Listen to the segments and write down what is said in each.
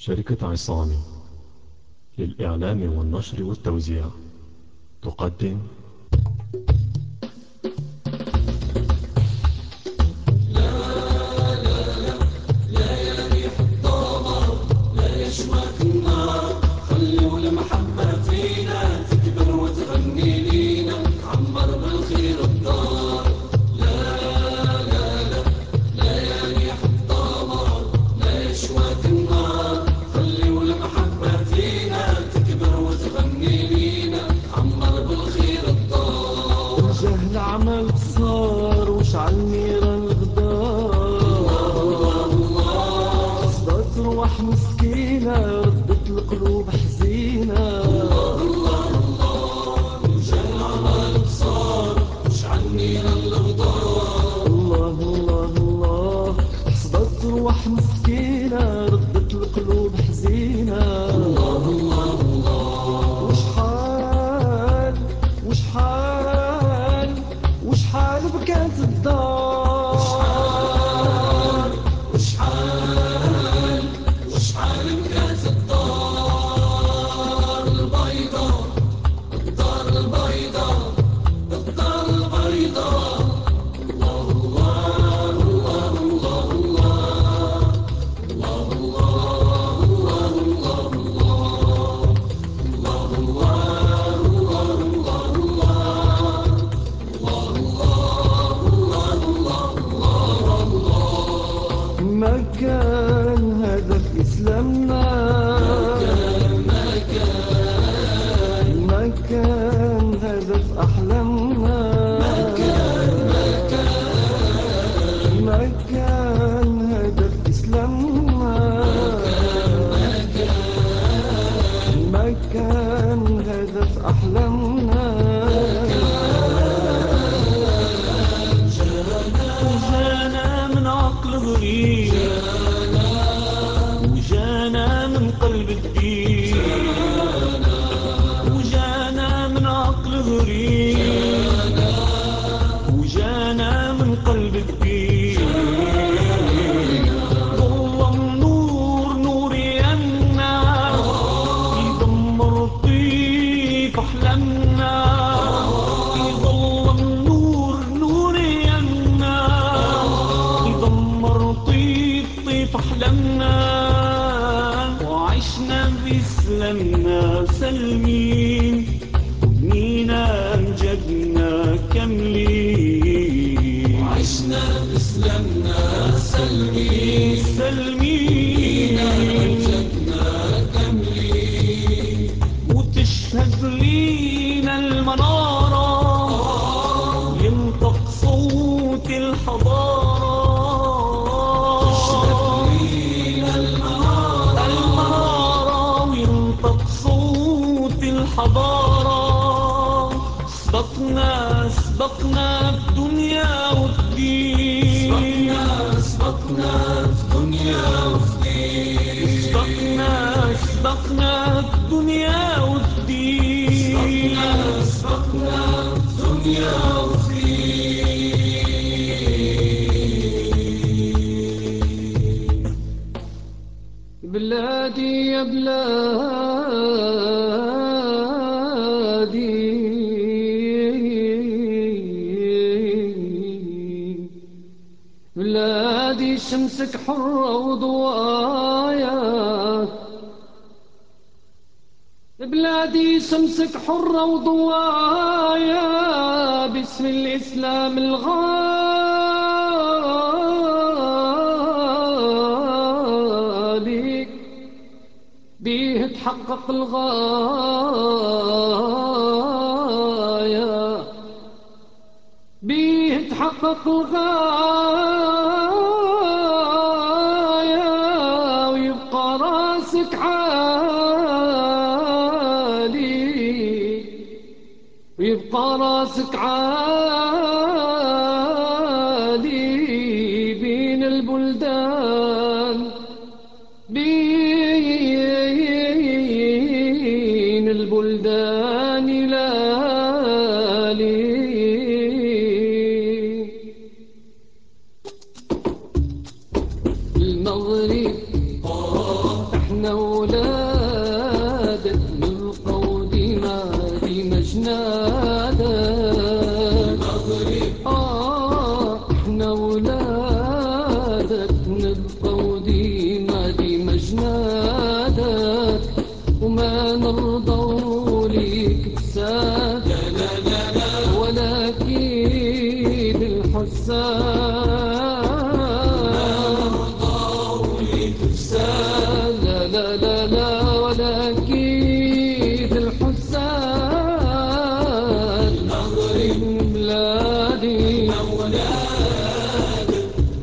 شركة عصامي للإعلام والنشر والتوزيع تقدم يشوى النار. خلوا المحبة فينا تكبر وتغني لينا، عمر بالخير الدار. ليالي حطامة لا يشوى النار. خلوا المحبة فينا تكبر وتغني لينا، عمر بالخير الدار. الجهل عمل صار وشعل نيران الغدار. صدات روح مسكينة ردت القلوب حزينة. الجهل عمل صار وشعل نيران الغدار. الله الله الله، صدات روح مسكينة ردت القلوب حزينة. وشحال وشحال وشحال بكات الدار. وشحال بكات الدار البيضاء، الدار البيضاء، الدار البيضاء. ما كان هذا في إسلامنا، ما كان هذا في أحلامنا، ما كان هذا في إسلامنا، ما كان هذا في أحلامنا. وجانا من عقل غريب، وجانا من قلب الدين، وجانا من عقل غريب، وجانا من قلب الدين. ظلم نور نور يمنا يدمر طيف أحلامنا. يظلم نور نور يمنا يدمر طيف أحلامنا. وعشنا بإسلامنا سلمين، وبنينا أمجدنا كاملين. عشنا بإسلامنا سلمين، سلمين أمجدنا كاملين. وتشهد لينا المنارة، ينطق صوت الحضارة. لينا المنارة وينطق صوت الحضارة. سبقنا في دنيا والدين، سبقنا في دنيا وفي دين. سبقنا في دنيا والدين. سبقنا في دنيا وفي دين. بلادي يا بلادي، بلادي شمسك حرة وضوايا. بلادي شمسك حرة وضوايا، باسم الإسلام الغالي بيه تحقق الغاية، بيه تحقق الغاية. ويبقى راسك عالي، ويبقى راسك عالي بين البلدان، بين البلدان لالي. المغرب احنا ولادك نلقوا دي مجنادك. احنا ولادك نلقوا دي مجنادك، وما نرضى ليك تساد ولا كيد الحساد. لا لا لا لا ولا كيد الحساد. من بلادي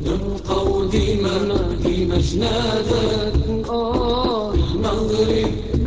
نلقوا ديما في مجنادك. مجنادك. المغرب